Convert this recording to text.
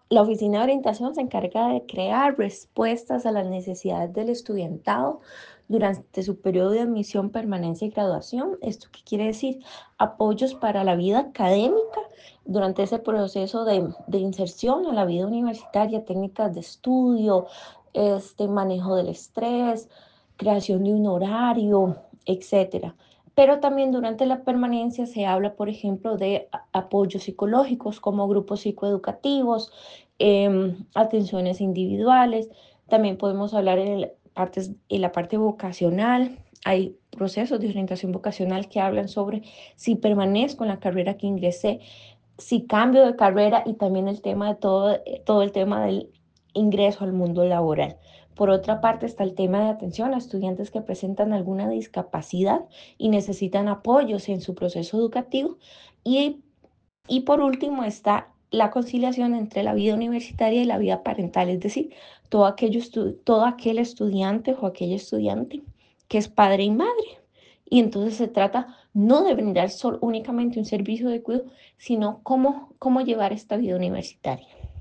La oficina de orientación se encarga de crear respuestas a las necesidades del estudiantado durante su periodo de admisión, permanencia y graduación. ¿Esto qué quiere decir? Apoyos para la vida académica durante ese proceso de inserción a la vida universitaria, técnicas de estudio, manejo del estrés, creación de un horario, etcétera. Pero también durante la permanencia se habla, por ejemplo, de apoyos psicológicos como grupos psicoeducativos, atenciones individuales. También podemos hablar en la parte vocacional. Hay procesos de orientación vocacional que hablan sobre si permanezco en la carrera que ingresé, si cambio de carrera y también el tema de todo el tema del ingreso al mundo laboral. Por otra parte está el tema de atención a estudiantes que presentan alguna discapacidad y necesitan apoyos en su proceso educativo. Y y por último está la conciliación entre la vida universitaria y la vida parental, es decir, todo aquel estudiante o aquella estudiante que es padre y madre. Y entonces se trata no de brindar únicamente un servicio de cuidado, sino cómo llevar esta vida universitaria.